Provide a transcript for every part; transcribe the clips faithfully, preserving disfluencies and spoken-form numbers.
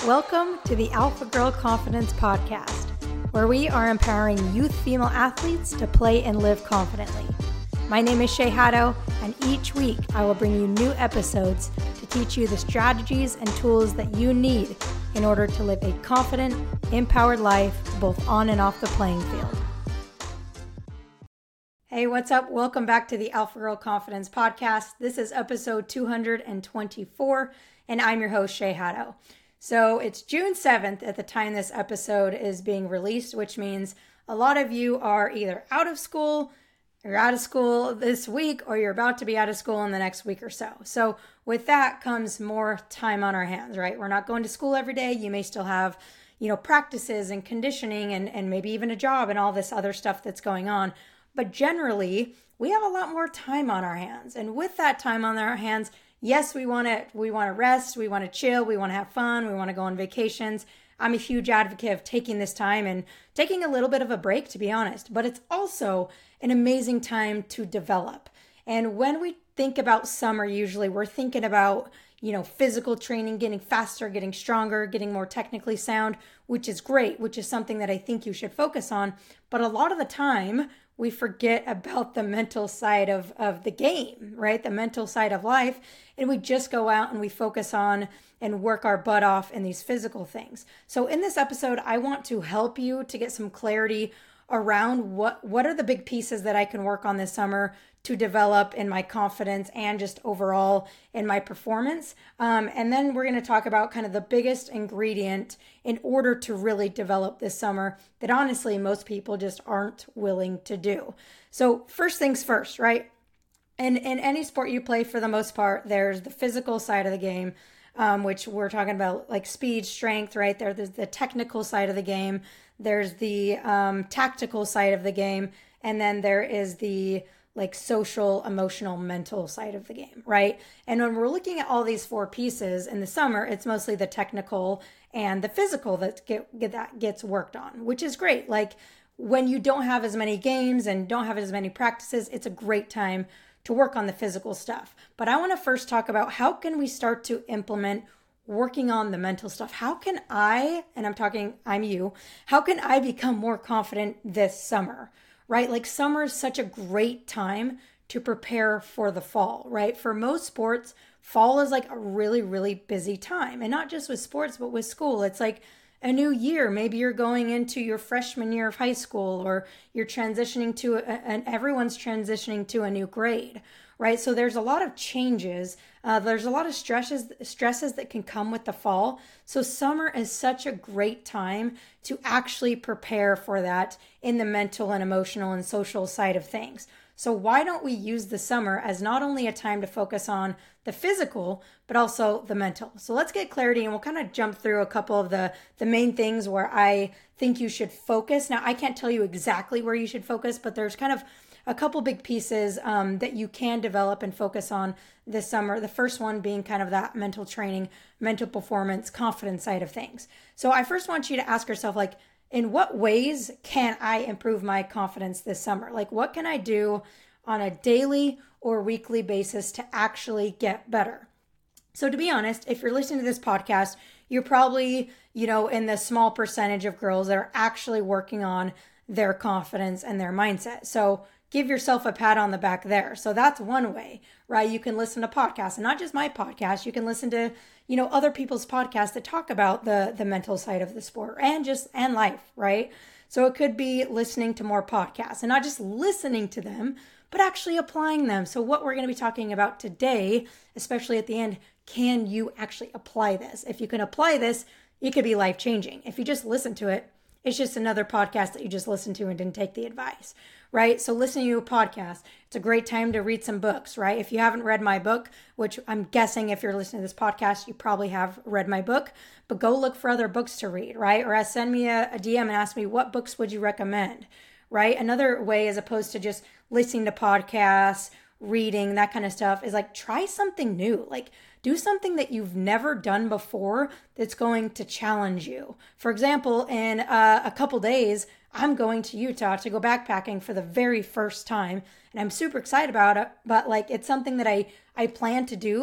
Welcome to the Alpha Girl Confidence Podcast, where we are empowering youth female athletes to play and live confidently. My name is Shay Haddo, and each week I will bring you new episodes to teach you the strategies and tools that you need in order to live a confident, empowered life both on and off the playing field. Hey, what's up? Welcome back to the Alpha Girl Confidence Podcast. This is episode two hundred twenty-four, and I'm your host, Shay Haddo. So it's June seventh at the time this episode is being released, which means a lot of you are either out of school, you're out of school this week, or you're about to be out of school in the next week or so. So with that comes more time on our hands, right? We're not going to school every day. You may still have, you know, practices and conditioning and, and maybe even a job and all this other stuff that's going on. But generally, we have a lot more time on our hands. And with that time on our hands, yes, we want to we want to rest, we want to chill, we want to have fun, we want to go on vacations. I'm a huge advocate of taking this time and taking a little bit of a break, to be honest. But it's also an amazing time to develop. And when we think about summer, usually we're thinking about, you know, physical training, getting faster, getting stronger, getting more technically sound, which is great, which is something that I think you should focus on. But a lot of the time, we forget about the mental side of, of the game, right? The mental side of life. And we just go out and we focus on and work our butt off in these physical things. So in this episode, I want to help you to get some clarity around what, what are the big pieces that I can work on this summer to develop in my confidence and just overall in my performance. Um, and then we're going to talk about kind of the biggest ingredient in order to really develop this summer that honestly most people just aren't willing to do. So first things first, right? In, in any sport you play, for the most part, there's the physical side of the game, um, which we're talking about like speed, strength, right? There, there's the technical side of the game. There's the um, tactical side of the game. And then there is the like social, emotional, mental side of the game, right? And when we're looking at all these four pieces in the summer, it's mostly the technical and the physical that get, get that gets worked on, which is great. Like when you don't have as many games and don't have as many practices, it's a great time to work on the physical stuff. But I want to first talk about how can we start to implement working on the mental stuff. How can I, and I'm talking, I'm you, how can I become more confident this summer? Right? Like summer is such a great time to prepare for the fall, right? For most sports, fall is like a really, really busy time. And not just with sports, but with school. It's like a new year. Maybe you're going into your freshman year of high school, or you're transitioning to, a, and everyone's transitioning to a new grade, right? So there's a lot of changes. Uh, there's a lot of stresses, stresses that can come with the fall. So summer is such a great time to actually prepare for that in the mental and emotional and social side of things. So why don't we use the summer as not only a time to focus on the physical, but also the mental? So let's get clarity, and we'll kind of jump through a couple of the, the main things where I think you should focus. Now, I can't tell you exactly where you should focus, but there's kind of a couple big pieces um, that you can develop and focus on this summer. The first one being kind of that mental training, mental performance, confidence side of things. So I first want you to ask yourself, like, in what ways can I improve my confidence this summer? Like, what can I do on a daily or weekly basis to actually get better? So to be honest, if you're listening to this podcast, you're probably, you know, in the small percentage of girls that are actually working on their confidence and their mindset. So give yourself a pat on the back there. So that's one way, right? You can listen to podcasts, and not just my podcast. You can listen to, you know, other people's podcasts that talk about the, the mental side of the sport and just, and life, right? So it could be listening to more podcasts and not just listening to them, but actually applying them. So what we're going to be talking about today, especially at the end, can you actually apply this? If you can apply this, it could be life-changing. If you just listen to it, it's just another podcast that you just listened to and didn't take the advice, right? So listening to a podcast, it's a great time to read some books, right? If you haven't read my book, which I'm guessing if you're listening to this podcast, you probably have read my book, but go look for other books to read, right? Or send me a, a D M and ask me, what books would you recommend, right? Another way, as opposed to just listening to podcasts, reading, that kind of stuff, is like try something new. Like do something that you've never done before that's going to challenge you. For example, in uh, a couple days, I'm going to Utah to go backpacking for the very first time. And I'm super excited about it, but like it's something that I, I plan to do,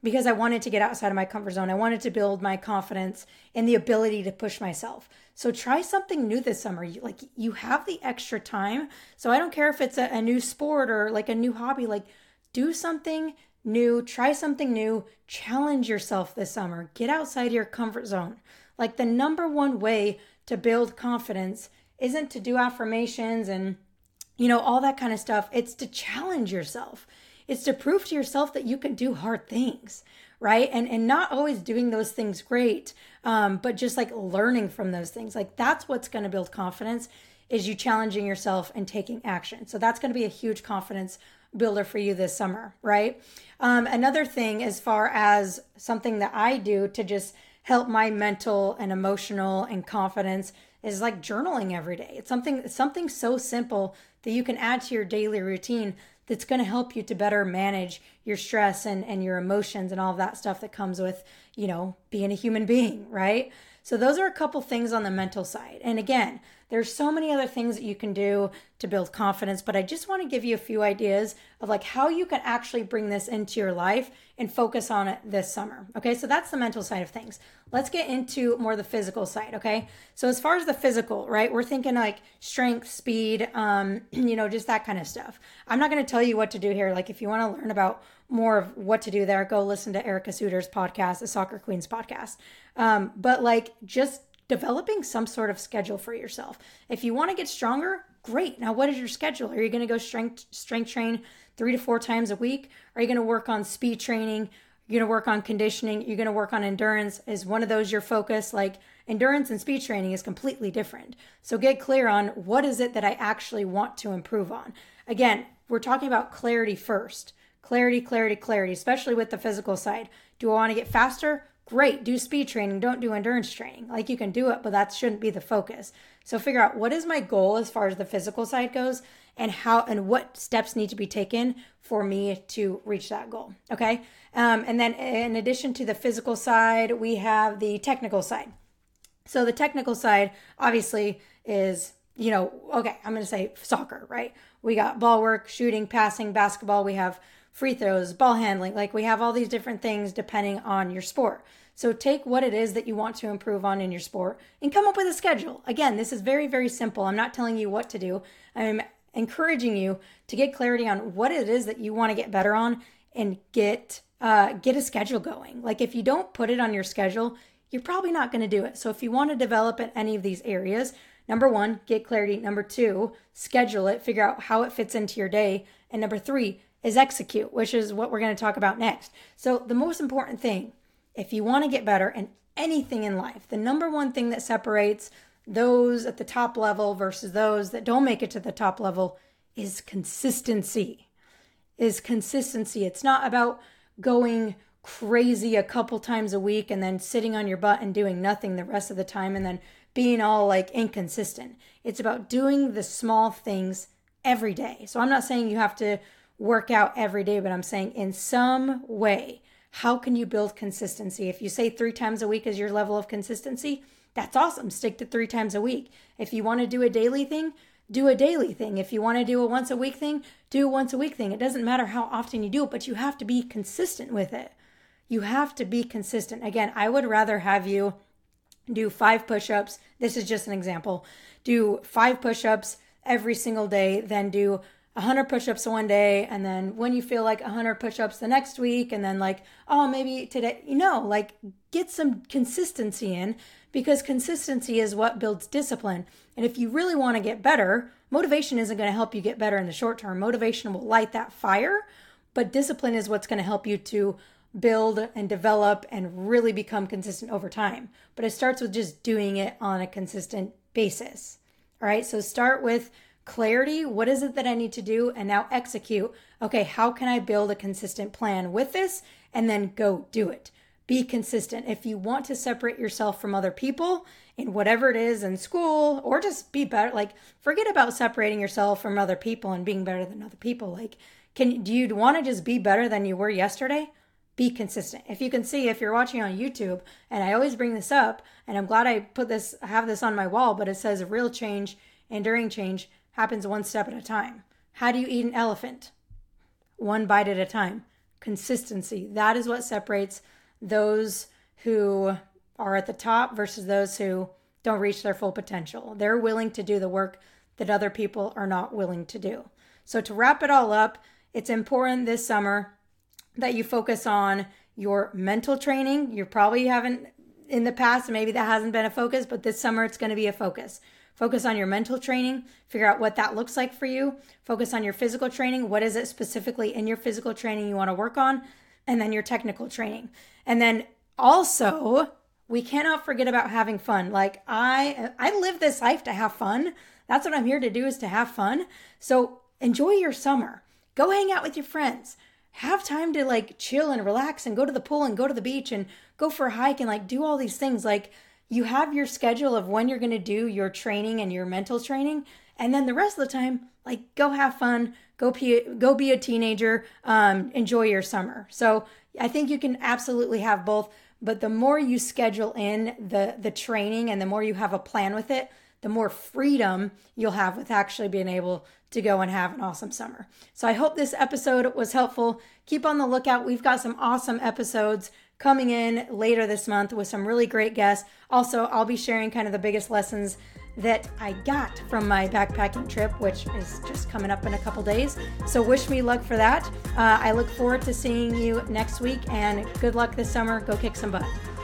because I wanted to get outside of my comfort zone. I wanted to build my confidence and the ability to push myself. So try something new this summer. You, like you have the extra time. So I don't care if it's a, a new sport or like a new hobby, like do something new, try something new, challenge yourself this summer. Get outside your comfort zone. Like the number one way to build confidence isn't to do affirmations and, you know, all that kind of stuff. It's to challenge yourself. It's to prove to yourself that you can do hard things, right? And and not always doing those things great, um, but just like learning from those things. Like that's what's going to build confidence, is you challenging yourself and taking action. So that's going to be a huge confidence builder for you this summer, right? Um, another thing, as far as something that I do to just help my mental and emotional and confidence, is like journaling every day. It's something, it's something so simple that you can add to your daily routine that's going to help you to better manage your stress and, and your emotions and all of that stuff that comes with, you know, being a human being, right? So those are a couple things on the mental side. And again, there's so many other things that you can do to build confidence, but I just want to give you a few ideas of like how you can actually bring this into your life and focus on it this summer. Okay, so that's the mental side of things. Let's get into more the physical side, okay? So as far as the physical, right, we're thinking like strength, speed, um, you know, just that kind of stuff. I'm not going to tell you what to do here. Like if you want to learn about more of what to do there, go listen to Erica Suter's podcast, the Soccer Queens podcast. Um, but like just developing some sort of schedule for yourself. If you want to get stronger, great. Now, what is your schedule? Are you going to go strength strength train three to four times a week? Are you going to work on speed training? You're going to work on conditioning? You're going to work on endurance? Is one of those your focus? Like endurance and speed training is completely different. So get clear on what is it that I actually want to improve on. Again, we're talking about clarity first. Clarity, clarity, clarity, especially with the physical side. Do I want to get faster? Great, do speed training, don't do endurance training. Like you can do it, but that shouldn't be the focus. So figure out what is my goal as far as the physical side goes and how and what steps need to be taken for me to reach that goal, okay? Um, and then in addition to the physical side, we have the technical side. So the technical side obviously is, you know, okay, I'm going to say soccer, right? We got ball work, shooting, passing, basketball. We have free throws, ball handling, like we have all these different things depending on your sport. So take what it is that you want to improve on in your sport and come up with a schedule. Again, this is very, very simple. I'm not telling you what to do. I'm encouraging you to get clarity on what it is that you want to get better on and get uh, get a schedule going. Like if you don't put it on your schedule, you're probably not going to do it. So if you want to develop in any of these areas, number one, get clarity. Number two, schedule it, figure out how it fits into your day. And number three, is execute, which is what we're going to talk about next. So the most important thing, if you want to get better in anything in life, the number one thing that separates those at the top level versus those that don't make it to the top level is consistency. Is consistency. It's not about going crazy a couple times a week and then sitting on your butt and doing nothing the rest of the time and then being all like inconsistent. It's about doing the small things every day. So I'm not saying you have to work out every day, but I'm saying in some way, how can you build consistency? If you say three times a week is your level of consistency, that's awesome. Stick to three times a week. If you want to do a daily thing, do a daily thing. If you want to do a once a week thing, do a once a week thing. It doesn't matter how often you do it, but you have to be consistent with it. You have to be consistent. Again, I would rather have you do five push-ups. This is just an example. Do five push-ups every single day, then do one hundred push-ups one day, and then when you feel like one hundred push-ups the next week, and then like, oh, maybe today, you know, like get some consistency in, because consistency is what builds discipline. And if you really want to get better, motivation isn't going to help you get better in the short term. Motivation will light that fire, but discipline is what's going to help you to build and develop and really become consistent over time. But it starts with just doing it on a consistent basis. All right, so start with clarity. What is it that I need to do? And now execute. Okay, how can I build a consistent plan with this? And then go do it. Be consistent. If you want to separate yourself from other people in whatever it is in school, or just be better, like forget about separating yourself from other people and being better than other people. Like, can do you want to just be better than you were yesterday? Be consistent. If you can see, if you're watching on YouTube, and I always bring this up, and I'm glad I put this, I have this on my wall, but it says real change, enduring change happens one step at a time. How do you eat an elephant? One bite at a time. consistency. That is what separates those who are at the top versus those who don't reach their full potential. They're willing to do the work that other people are not willing to do. So to wrap it all up, it's important this summer that you focus on your mental training. You probably haven't in the past, maybe that hasn't been a focus, but this summer it's going to be a focus. Focus on your mental training, figure out what that looks like for you. Focus on your physical training. What is it specifically in your physical training you want to work on? And then your technical training. And then also, we cannot forget about having fun. Like I, I live this life to have fun. That's what I'm here to do, is to have fun. So enjoy your summer. Go hang out with your friends. Have time to like chill and relax and go to the pool and go to the beach and go for a hike and like do all these things. Like you have your schedule of when you're going to do your training and your mental training. And then the rest of the time, like go have fun, go be, go be a teenager, um, enjoy your summer. So I think you can absolutely have both. But the more you schedule in the, the training and the more you have a plan with it, the more freedom you'll have with actually being able to go and have an awesome summer. So I hope this episode was helpful. Keep on the lookout. We've got some awesome episodes coming in later this month with some really great guests. Also, I'll be sharing kind of the biggest lessons that I got from my backpacking trip, which is just coming up in a couple days. So wish me luck for that. Uh, I look forward to seeing you next week, and good luck this summer. Go kick some butt.